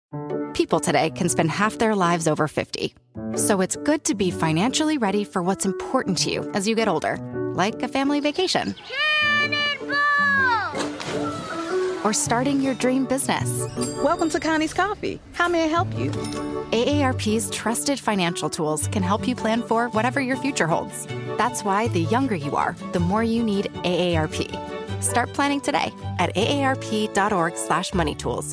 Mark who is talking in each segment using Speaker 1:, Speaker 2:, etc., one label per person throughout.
Speaker 1: People today can spend half their lives over 50. So it's good to be financially ready for what's important to you as you get older, like a family vacation. Cannonball! Or starting your dream business.
Speaker 2: Welcome to Connie's Coffee. How may I help you?
Speaker 1: AARP's trusted financial tools can help you plan for whatever your future holds. That's why the younger you are, the more you need AARP. Start planning today at aarp.org/moneytools.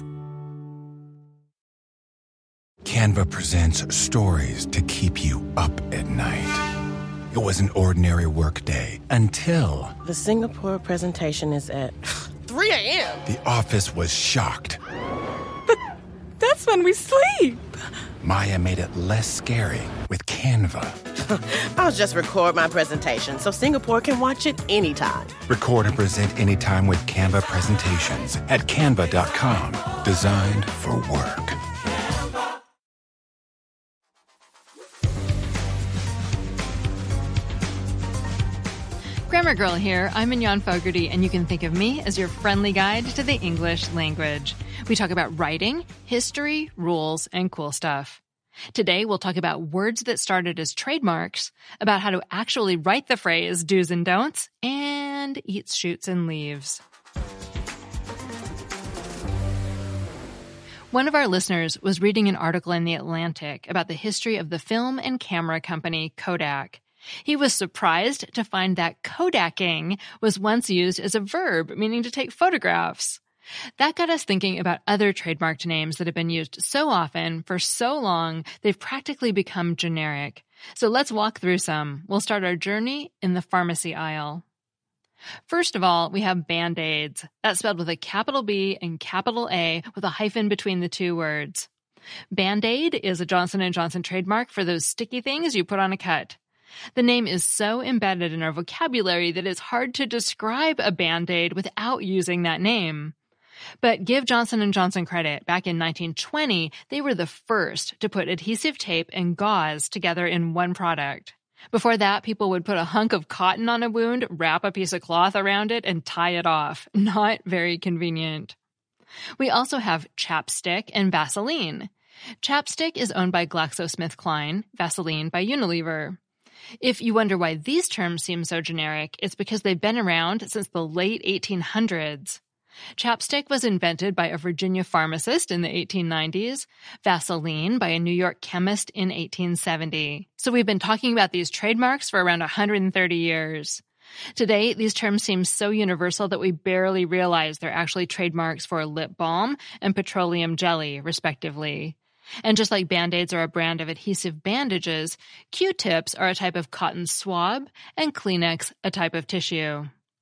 Speaker 3: Canva presents stories to keep you up at night. It was an ordinary workday until...
Speaker 4: The Singapore presentation is at 3 a.m.
Speaker 3: The office was shocked.
Speaker 2: But that's when we sleep.
Speaker 3: Maya made it less scary with Canva.
Speaker 4: I'll just record my presentation so Singapore can watch it anytime.
Speaker 3: Record and present anytime with Canva presentations at canva.com. Designed for work.
Speaker 5: Grammar Girl here. I'm Mignon Fogarty, and you can think of me as your friendly guide to the English language. We talk about writing, history, rules, and cool stuff. Today, we'll talk about words that started as trademarks, about how to actually write the phrase do's and don'ts, and eats, shoots, and leaves. One of our listeners was reading an article in The Atlantic about the history of the film and camera company Kodak. He was surprised to find that Kodaking was once used as a verb, meaning to take photographs. That got us thinking about other trademarked names that have been used so often for so long they've practically become generic. So let's walk through some. We'll start our journey in the pharmacy aisle. First of all, we have Band-Aids. That's spelled with a capital B and capital A with a hyphen between the two words. Band-Aid is a Johnson & Johnson trademark for those sticky things you put on a cut. The name is so embedded in our vocabulary that it's hard to describe a Band-Aid without using that name. But give Johnson & Johnson credit. Back in 1920, they were the first to put adhesive tape and gauze together in one product. Before that, people would put a hunk of cotton on a wound, wrap a piece of cloth around it, and tie it off. Not very convenient. We also have Chapstick and Vaseline. Chapstick is owned by GlaxoSmithKline, Vaseline by Unilever. If you wonder why these terms seem so generic, it's because they've been around since the late 1800s. Chapstick was invented by a Virginia pharmacist in the 1890s, Vaseline by a New York chemist in 1870. So we've been talking about these trademarks for around 130 years. Today, these terms seem so universal that we barely realize they're actually trademarks for lip balm and petroleum jelly, respectively. And just like Band-Aids are a brand of adhesive bandages, Q-tips are a type of cotton swab, and Kleenex a type of tissue.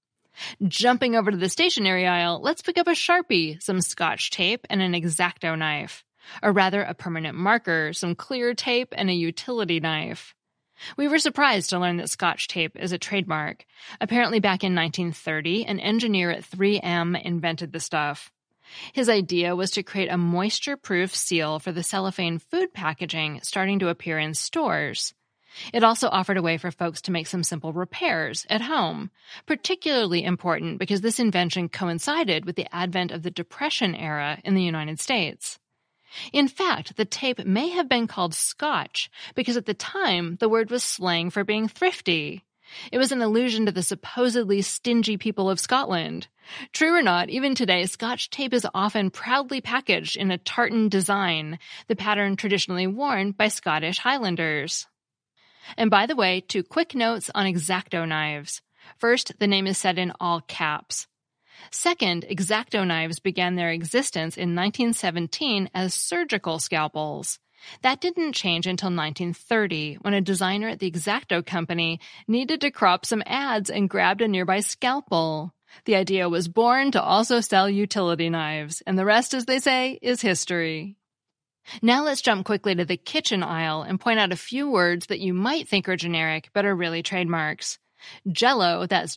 Speaker 5: Jumping over to the stationery aisle, let's pick up a Sharpie, some Scotch tape, and an X-Acto knife. Or rather, a permanent marker, some clear tape, and a utility knife. We were surprised to learn that Scotch tape is a trademark. Apparently back in 1930, an engineer at 3M invented the stuff. His idea was to create a moisture-proof seal for the cellophane food packaging starting to appear in stores. It also offered a way for folks to make some simple repairs at home, particularly important because this invention coincided with the advent of the Depression era in the United States. In fact, the tape may have been called Scotch because at the time the word was slang for being thrifty. It was an allusion to the supposedly stingy people of Scotland. True or not, even today, Scotch tape is often proudly packaged in a tartan design, the pattern traditionally worn by Scottish Highlanders. And by the way, 2 quick notes on X-Acto knives. First, the name is said in all caps. Second, X-Acto knives began their existence in 1917 as surgical scalpels. That didn't change until 1930, when a designer at the X-Acto company needed to crop some ads and grabbed a nearby scalpel. The idea was born to also sell utility knives, and the rest, as they say, is history. Now let's jump quickly to the kitchen aisle and point out a few words that you might think are generic, but are really trademarks. Jell-O, that's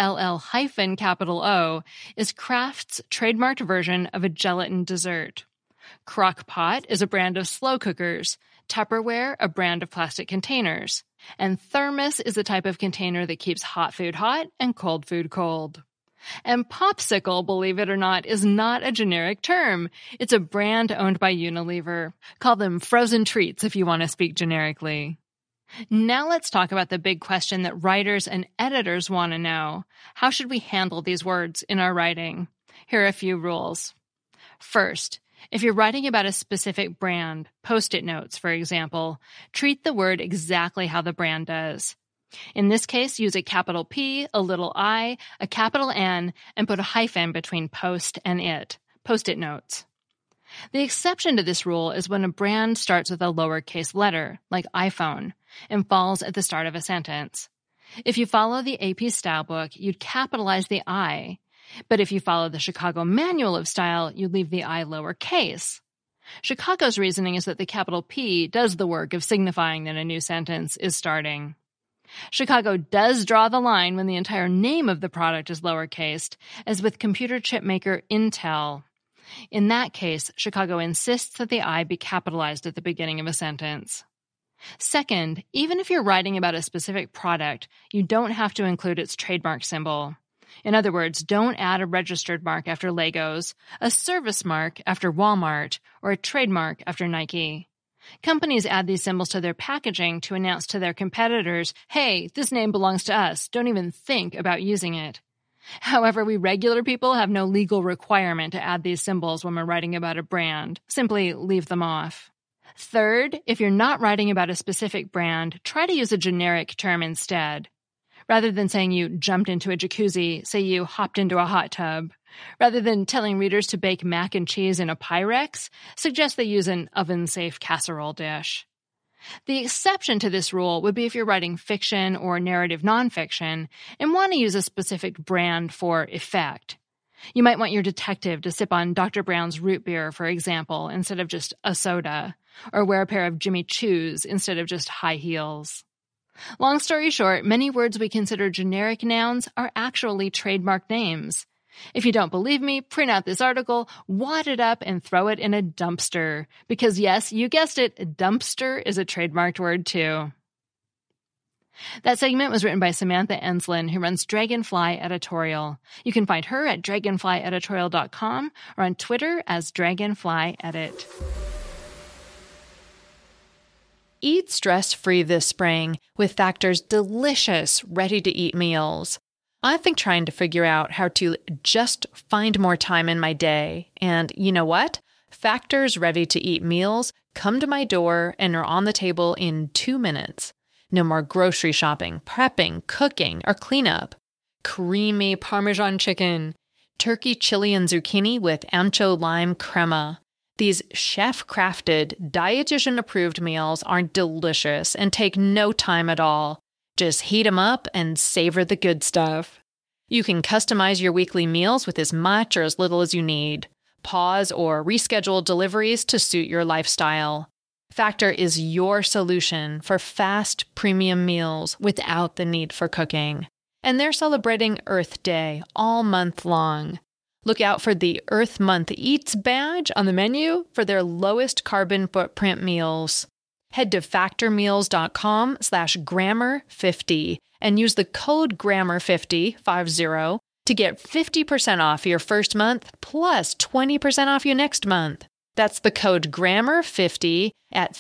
Speaker 5: Jell-O, is Kraft's trademarked version of a gelatin dessert. Crock-Pot is a brand of slow cookers, Tupperware a brand of plastic containers, and Thermos is a type of container that keeps hot food hot and cold food cold. And popsicle, believe it or not, is not a generic term. It's a brand owned by Unilever. Call them frozen treats if you want to speak generically. Now let's talk about the big question that writers and editors want to know. How should we handle these words in our writing? Here are a few rules. First, if you're writing about a specific brand, Post-it notes, for example, treat the word exactly how the brand does. In this case, use a capital P, a little I, a capital N, and put a hyphen between post and it. Post-it notes. The exception to this rule is when a brand starts with a lowercase letter, like iPhone, and falls at the start of a sentence. If you follow the AP Style book, you'd capitalize the I, but if you follow the Chicago Manual of Style, you'd leave the I lowercase. Chicago's reasoning is that the capital P does the work of signifying that a new sentence is starting. Chicago does draw the line when the entire name of the product is lowercased, as with computer chip maker Intel. In that case, Chicago insists that the I be capitalized at the beginning of a sentence. Second, even if you're writing about a specific product, you don't have to include its trademark symbol. In other words, don't add a registered mark after Legos, a service mark after Walmart, or a trademark after Nike. Companies add these symbols to their packaging to announce to their competitors, hey, this name belongs to us. Don't even think about using it. However, we regular people have no legal requirement to add these symbols when we're writing about a brand. Simply leave them off. Third, if you're not writing about a specific brand, try to use a generic term instead. Rather than saying you jumped into a jacuzzi, say you hopped into a hot tub. Rather than telling readers to bake mac and cheese in a Pyrex, suggest they use an oven-safe casserole dish. The exception to this rule would be if you're writing fiction or narrative nonfiction and want to use a specific brand for effect. You might want your detective to sip on Dr. Brown's root beer, for example, instead of just a soda, or wear a pair of Jimmy Choos instead of just high heels. Long story short, many words we consider generic nouns are actually trademark names. If you don't believe me, print out this article, wad it up, and throw it in a dumpster. Because yes, you guessed it, dumpster is a trademarked word too. That segment was written by Samantha Enslin, who runs Dragonfly Editorial. You can find her at dragonflyeditorial.com or on Twitter as DragonflyEdit. Eat stress-free this spring with Factor's delicious, ready-to-eat meals. I've been trying to figure out how to just find more time in my day. And you know what? Factor's ready-to-eat meals come to my door and are on the table in 2 minutes. No more grocery shopping, prepping, cooking, or cleanup. Creamy Parmesan chicken, turkey chili and zucchini with ancho lime crema. These chef-crafted, dietitian-approved meals are delicious and take no time at all. Just heat them up and savor the good stuff. You can customize your weekly meals with as much or as little as you need. Pause or reschedule deliveries to suit your lifestyle. Factor is your solution for fast, premium meals without the need for cooking. And they're celebrating Earth Day all month long. Look out for the Earth Month Eats badge on the menu for their lowest carbon footprint meals. Head to factormeals.com/grammar50 and use the code grammar50 to get 50% off your first month plus 20% off your next month. That's the code grammar50 at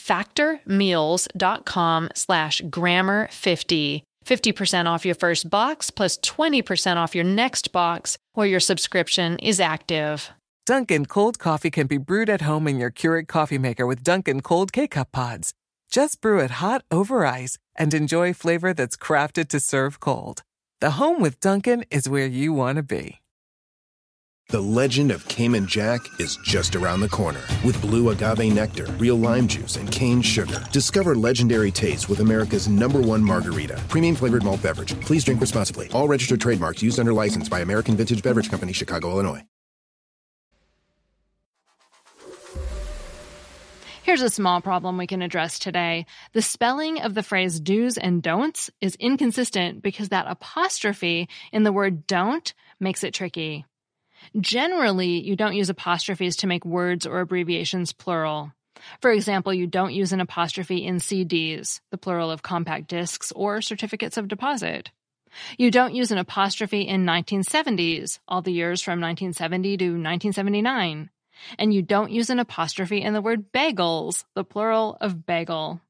Speaker 5: factormeals.com/grammar50. 50% off your first box plus 20% off your next box while your subscription is active.
Speaker 6: Dunkin' cold coffee can be brewed at home in your Keurig coffee maker with Dunkin' Cold K-Cup pods. Just brew it hot over ice and enjoy flavor that's crafted to serve cold. The home with Dunkin' is where you want to be.
Speaker 7: The legend of Cayman Jack is just around the corner. With blue agave nectar, real lime juice, and cane sugar. Discover legendary taste with America's #1 margarita. Premium flavored malt beverage. Please drink responsibly. All registered trademarks used under license by American Vintage Beverage Company, Chicago, Illinois.
Speaker 5: Here's a small problem we can address today. The spelling of the phrase do's and don'ts is inconsistent because that apostrophe in the word don't makes it tricky. Generally, you don't use apostrophes to make words or abbreviations plural. For example, you don't use an apostrophe in CDs, the plural of compact discs, or certificates of deposit. You don't use an apostrophe in 1970s, all the years from 1970 to 1979. And you don't use an apostrophe in the word bagels, the plural of bagel.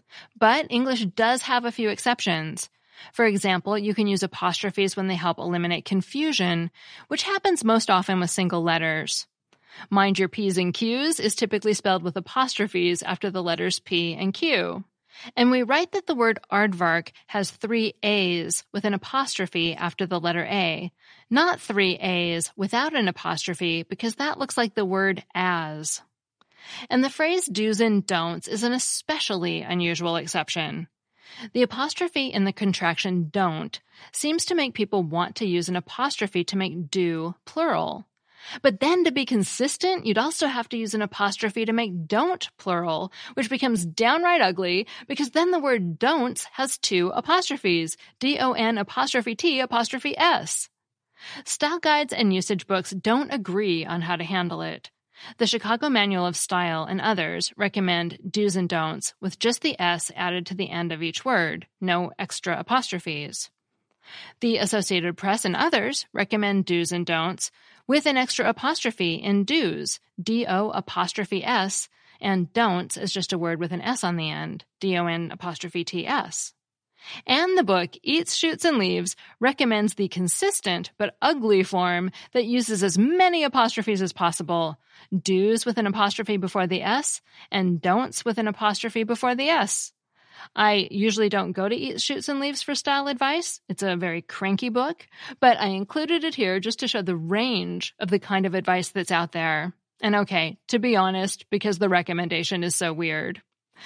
Speaker 5: But English does have a few exceptions. For example, you can use apostrophes when they help eliminate confusion, which happens most often with single letters. Mind your P's and Q's is typically spelled with apostrophes after the letters P and Q. And we write that the word aardvark has 3 A's with an apostrophe after the letter A, not 3 A's without an apostrophe because that looks like the word as. And the phrase do's and don'ts is an especially unusual exception. The apostrophe in the contraction don't seems to make people want to use an apostrophe to make do plural. But then to be consistent, you'd also have to use an apostrophe to make don't plural, which becomes downright ugly because then the word don'ts has 2 apostrophes, D-O-N apostrophe T apostrophe S. Style guides and usage books don't agree on how to handle it. The Chicago Manual of Style and others recommend do's and don'ts with just the S added to the end of each word, no extra apostrophes. The Associated Press and others recommend do's and don'ts with an extra apostrophe in do's, D-O apostrophe S, and don'ts is just a word with an S on the end, D-O-N apostrophe T-S. And the book Eats, Shoots, and Leaves recommends the consistent but ugly form that uses as many apostrophes as possible, do's with an apostrophe before the S, and don'ts with an apostrophe before the S. I usually don't go to Eats, Shoots, and Leaves for style advice. It's a very cranky book, but I included it here just to show the range of the kind of advice that's out there. And okay, to be honest, because the recommendation is so weird.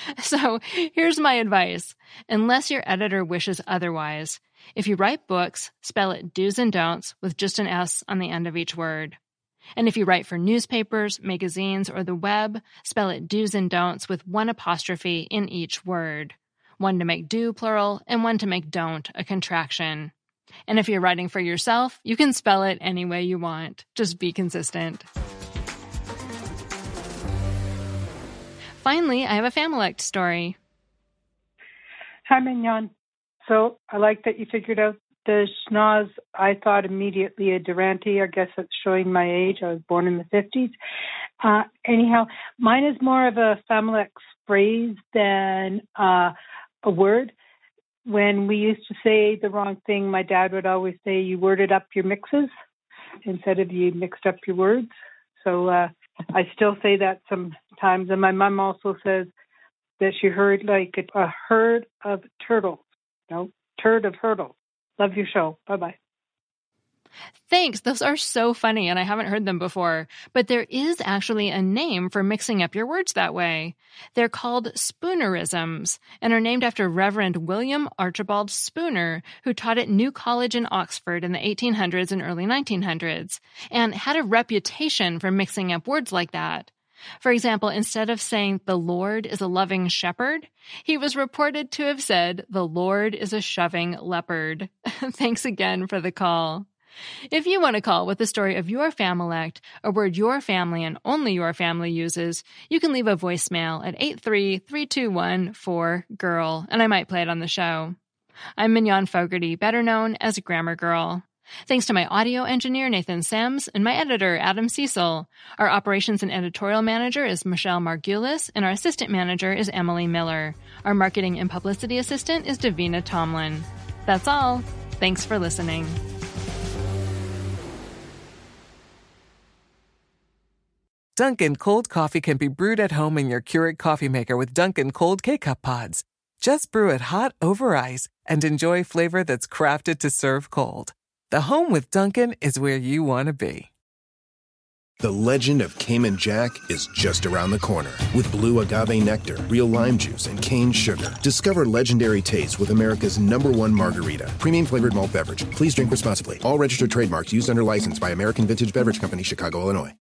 Speaker 5: So here's my advice. Unless your editor wishes otherwise, if you write books, spell it do's and don'ts with just an S on the end of each word. And if you write for newspapers, magazines, or the web, spell it do's and don'ts with 1 apostrophe in each word. 1 to make do plural, and 1 to make don't a contraction. And if you're writing for yourself, you can spell it any way you want. Just be consistent. Finally, I have a Familect story.
Speaker 8: Hi, Mignon. So I like that you figured out the schnoz. I thought immediately a Durante. I guess that's showing my age. I was born in the 50s. Anyhow, mine is more of a Familect phrase than a word. When we used to say the wrong thing, my dad would always say, you worded up your mixes instead of you mixed up your words. So I still say that sometimes. And my mom also says that she heard like a herd of turtles. No, turd of hurdles. Love your show. Bye-bye.
Speaker 5: Thanks. Those are so funny, and I haven't heard them before. But there is actually a name for mixing up your words that way. They're called Spoonerisms, and are named after Reverend William Archibald Spooner, who taught at New College in Oxford in the 1800s and early 1900s, and had a reputation for mixing up words like that. For example, instead of saying the Lord is a loving shepherd, he was reported to have said the Lord is a shoving leopard. Thanks again for the call. If you want to call with the story of your Familect, a word your family and only your family uses, you can leave a voicemail at 833-221-4GIRL, and I might play it on the show. I'm Mignon Fogarty, better known as Grammar Girl. Thanks to my audio engineer, Nathan Sims, and my editor, Adam Cecil. Our operations and editorial manager is Michelle Margulis, and our assistant manager is Emily Miller. Our marketing and publicity assistant is Davina Tomlin. That's all. Thanks for listening.
Speaker 6: Dunkin' cold coffee can be brewed at home in your Keurig coffee maker with Dunkin' cold K-Cup pods. Just brew it hot over ice and enjoy flavor that's crafted to serve cold. The home with Dunkin' is where you want to be.
Speaker 7: The legend of Cayman Jack is just around the corner. With blue agave nectar, real lime juice, and cane sugar. Discover legendary taste with America's #1 margarita. Premium flavored malt beverage. Please drink responsibly. All registered trademarks used under license by American Vintage Beverage Company, Chicago, Illinois.